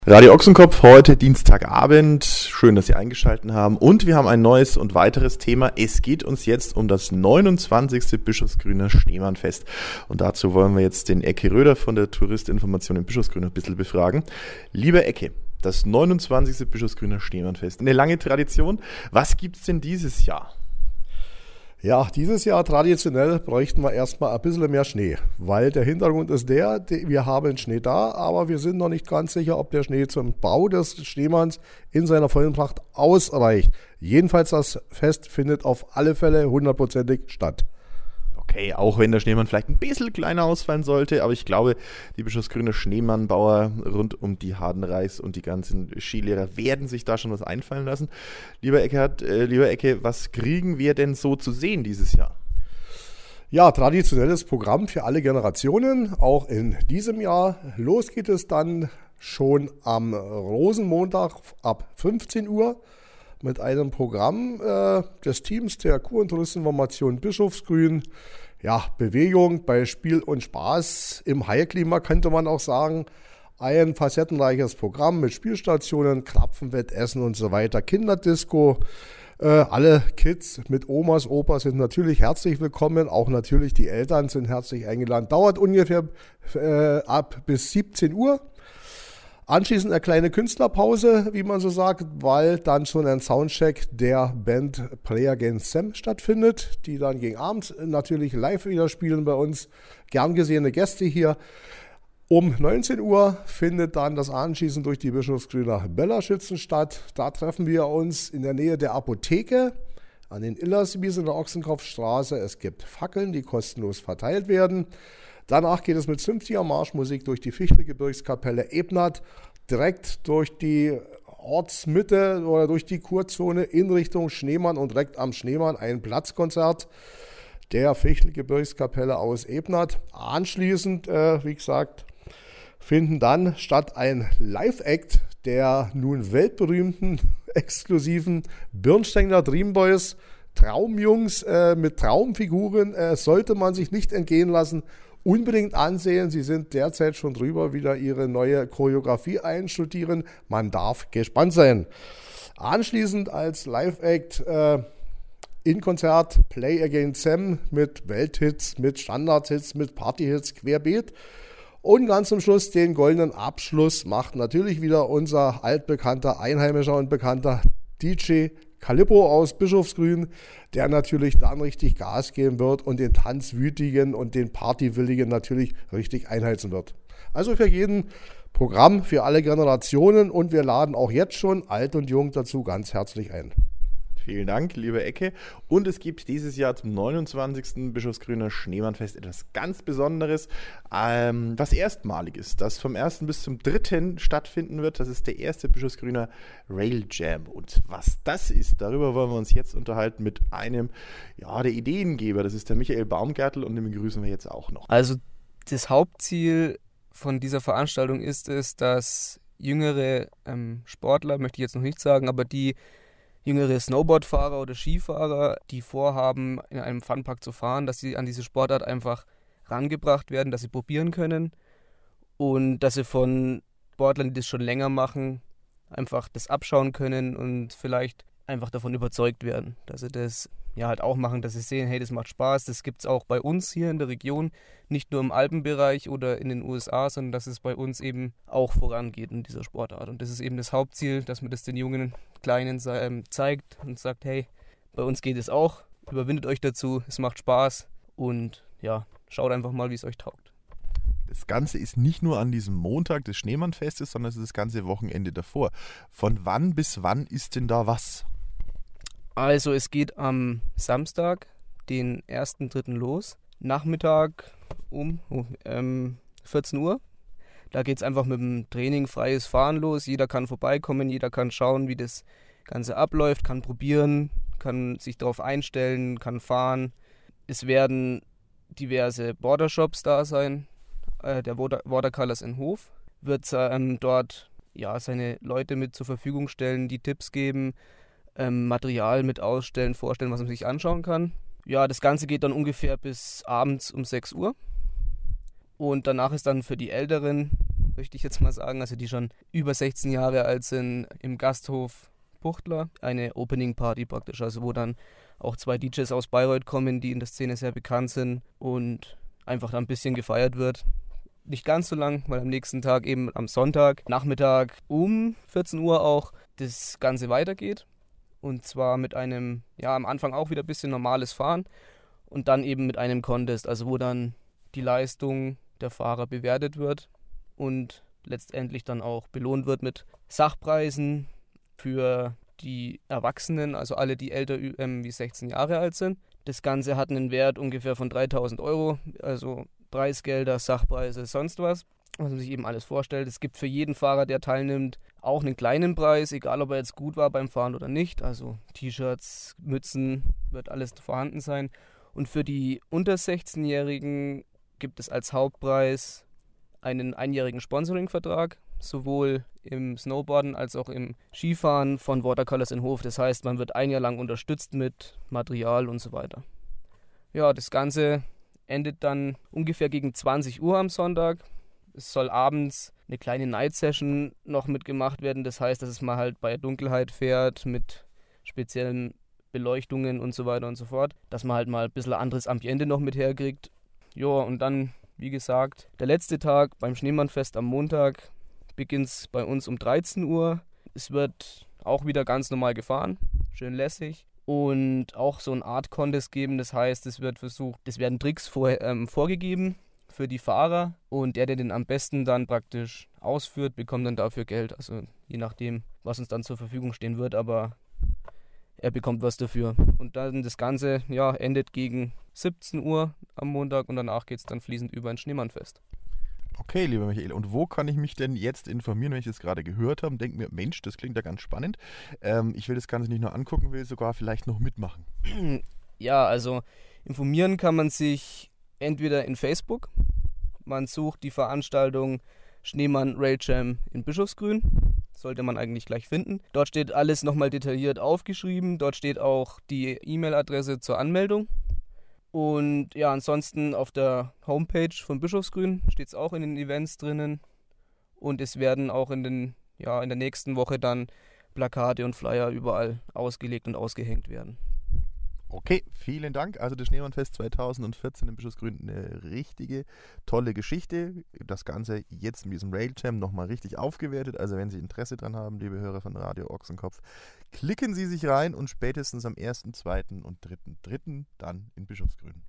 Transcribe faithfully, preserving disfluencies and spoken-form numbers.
Radio Ochsenkopf, heute Dienstagabend. Schön, dass Sie eingeschaltet haben. Und wir haben ein neues und weiteres Thema. Es geht uns jetzt um das neunundzwanzigste Bischofsgrüner Schneemannfest. Und dazu wollen wir jetzt den Ecke Röder von der Touristinformation in Bischofsgrün ein bisschen befragen. Lieber Ecke, das neunundzwanzigste Bischofsgrüner Schneemannfest. Eine lange Tradition. Was gibt's denn dieses Jahr? Ja, dieses Jahr traditionell bräuchten wir erstmal ein bisschen mehr Schnee, weil der Hintergrund ist der, wir haben Schnee da, aber wir sind noch nicht ganz sicher, ob der Schnee zum Bau des Schneemanns in seiner vollen Pracht ausreicht. Jedenfalls das Fest findet auf alle Fälle hundertprozentig statt. Okay, auch wenn der Schneemann vielleicht ein bisschen kleiner ausfallen sollte, aber ich glaube, die Bischofsgrüner Schneemannbauer rund um die Hardenreichs und die ganzen Skilehrer werden sich da schon was einfallen lassen. Lieber Eckhardt, äh, lieber Ecke, was kriegen wir denn so zu sehen dieses Jahr? Ja, traditionelles Programm für alle Generationen, auch in diesem Jahr. Los geht es dann schon am Rosenmontag ab fünfzehn Uhr mit einem Programm äh, des Teams der Kur- und Touristinformation Bischofsgrün. Ja, Bewegung bei Spiel und Spaß im Heilklima, könnte man auch sagen. Ein facettenreiches Programm mit Spielstationen, Krapfenwettessen und so weiter, Kinderdisco. Äh, alle Kids mit Omas, Opas sind natürlich herzlich willkommen. Auch natürlich die Eltern sind herzlich eingeladen. Dauert ungefähr äh, ab bis siebzehn Uhr. Anschließend eine kleine Künstlerpause, wie man so sagt, weil dann schon ein Soundcheck der Band Play Against Sam stattfindet, die dann gegen Abend natürlich live wieder spielen bei uns. Gern gesehene Gäste hier. Um neunzehn Uhr findet dann das Anschießen durch die Bischofsgrüner Böllerschützen statt. Da treffen wir uns in der Nähe der Apotheke an den Illerswies in der Ochsenkopfstraße. Es gibt Fackeln, die kostenlos verteilt werden. Danach geht es mit fünfziger Marschmusik durch die Fichtelgebirgskapelle Ebnat, direkt durch die Ortsmitte oder durch die Kurzone in Richtung Schneemann und direkt am Schneemann ein Platzkonzert der Fichtelgebirgskapelle aus Ebnat. Anschließend, äh, wie gesagt, finden dann statt ein Live-Act der nun weltberühmten, exklusiven Birnsteiner Dreamboys, Traumjungs äh, mit Traumfiguren, äh, sollte man sich nicht entgehen lassen. Unbedingt ansehen, sie sind derzeit schon drüber, wieder ihre neue Choreografie einstudieren. Man darf gespannt sein. Anschließend als Live-Act äh, in Konzert Play Against Sam mit Welthits, mit Standardhits, mit Partyhits querbeet. Und ganz zum Schluss den goldenen Abschluss macht natürlich wieder unser altbekannter, einheimischer und bekannter D J Calippo aus Bischofsgrün, der natürlich dann richtig Gas geben wird und den Tanzwütigen und den Partywilligen natürlich richtig einheizen wird. Also für jeden Programm, für alle Generationen, und wir laden auch jetzt schon alt und jung dazu ganz herzlich ein. Vielen Dank, liebe Ecke. Und es gibt dieses Jahr zum neunundzwanzigsten Bischofsgrüner Schneemannfest etwas ganz Besonderes, ähm, was erstmaliges, das vom ersten bis zum dritten stattfinden wird. Das ist der erste Bischofsgrüner Rail Jam. Und was das ist, darüber wollen wir uns jetzt unterhalten mit einem, ja, der Ideengeber. Das ist der Michael Baumgärtel, und den begrüßen wir jetzt auch noch. Also das Hauptziel von dieser Veranstaltung ist es, dass jüngere ähm, Sportler, möchte ich jetzt noch nicht sagen, aber die jüngere Snowboardfahrer oder Skifahrer, die vorhaben, in einem Funpark zu fahren, dass sie an diese Sportart einfach rangebracht werden, dass sie probieren können und dass sie von Sportlern, die das schon länger machen, einfach das abschauen können und vielleicht einfach davon überzeugt werden, dass sie das ja halt auch machen, dass sie sehen, hey, das macht Spaß, das gibt es auch bei uns hier in der Region, nicht nur im Alpenbereich oder in den U S A, sondern dass es bei uns eben auch vorangeht in dieser Sportart. Und das ist eben das Hauptziel, dass man das den jungen Kleinen zeigt und sagt, hey, bei uns geht es auch, überwindet euch dazu, es macht Spaß und ja, schaut einfach mal, wie es euch taugt. Das Ganze ist nicht nur an diesem Montag des Schneemannfestes, sondern es ist das ganze Wochenende davor. Von wann bis wann ist denn da was? Also es geht am Samstag, den ersten dritten los, Nachmittag um oh, ähm, vierzehn Uhr. Da geht es einfach mit dem Training freies Fahren los. Jeder kann vorbeikommen, jeder kann schauen, wie das Ganze abläuft, kann probieren, kann sich darauf einstellen, kann fahren. Es werden diverse Bordershops da sein. Äh, der Watercolors in Hof wird ähm, dort ja, seine Leute mit zur Verfügung stellen, die Tipps geben, ähm, Material mit ausstellen, vorstellen, was man sich anschauen kann. Ja, das Ganze geht dann ungefähr bis abends um sechs Uhr. Und danach ist dann für die Älteren möchte ich jetzt mal sagen, also die schon über sechzehn Jahre alt sind, im Gasthof Puchtler. Eine Opening Party praktisch, also wo dann auch zwei D Js aus Bayreuth kommen, die in der Szene sehr bekannt sind und einfach da ein bisschen gefeiert wird. Nicht ganz so lang, weil am nächsten Tag eben am Sonntag, Nachmittag um vierzehn Uhr auch das Ganze weitergeht. Und zwar mit einem, ja am Anfang auch wieder ein bisschen normales Fahren und dann eben mit einem Contest, also wo dann die Leistung der Fahrer bewertet wird und letztendlich dann auch belohnt wird mit Sachpreisen für die Erwachsenen, also alle, die älter ähm, wie sechzehn Jahre alt sind. Das Ganze hat einen Wert ungefähr von dreitausend Euro, also Preisgelder, Sachpreise, sonst was, was man sich eben alles vorstellt. Es gibt für jeden Fahrer, der teilnimmt, auch einen kleinen Preis, egal ob er jetzt gut war beim Fahren oder nicht. Also T-Shirts, Mützen, wird alles vorhanden sein. Und für die unter sechzehnjährigen gibt es als Hauptpreis einen einjährigen Sponsoring-Vertrag, sowohl im Snowboarden als auch im Skifahren von Watercolors in Hof. Das heißt, man wird ein Jahr lang unterstützt mit Material und so weiter. Ja, das Ganze endet dann ungefähr gegen zwanzig Uhr am Sonntag. Es soll abends eine kleine Night-Session noch mitgemacht werden. Das heißt, dass man halt bei Dunkelheit fährt mit speziellen Beleuchtungen und so weiter und so fort. Dass man halt mal ein bisschen anderes Ambiente noch mit herkriegt. Ja, und dann, wie gesagt, der letzte Tag beim Schneemannfest am Montag beginnt es bei uns um dreizehn Uhr. Es wird auch wieder ganz normal gefahren, schön lässig. Und auch so eine Art Contest geben, das heißt, es wird versucht, es werden Tricks vor, ähm, vorgegeben für die Fahrer und der, der den am besten dann praktisch ausführt, bekommt dann dafür Geld. Also je nachdem, was uns dann zur Verfügung stehen wird, aber er bekommt was dafür. Und dann das Ganze ja, endet gegen siebzehn Uhr am Montag und danach geht es dann fließend über ins Schneemannfest. Okay, lieber Michael, und wo kann ich mich denn jetzt informieren, wenn ich das gerade gehört habe und denke mir, Mensch, das klingt ja ganz spannend. Ähm, ich will das Ganze nicht nur angucken, will sogar vielleicht noch mitmachen. Ja, also informieren kann man sich entweder in Facebook, man sucht die Veranstaltung Schneemann Rail Jam in Bischofsgrün, sollte man eigentlich gleich finden. Dort steht alles nochmal detailliert aufgeschrieben, dort steht auch die E-Mail-Adresse zur Anmeldung. Und ja, ansonsten auf der Homepage von Bischofsgrün steht es auch in den Events drinnen. Und es werden auch in, den, ja, in der nächsten Woche dann Plakate und Flyer überall ausgelegt und ausgehängt werden. Okay, vielen Dank. Also das Schneemannfest zweitausendvierzehn in Bischofsgrün, eine richtige tolle Geschichte. Das Ganze jetzt mit diesem Rail Jam nochmal richtig aufgewertet. Also wenn Sie Interesse dran haben, liebe Hörer von Radio Ochsenkopf, klicken Sie sich rein und spätestens am ersten, zweiten und dritten dritten dann in Bischofsgrün.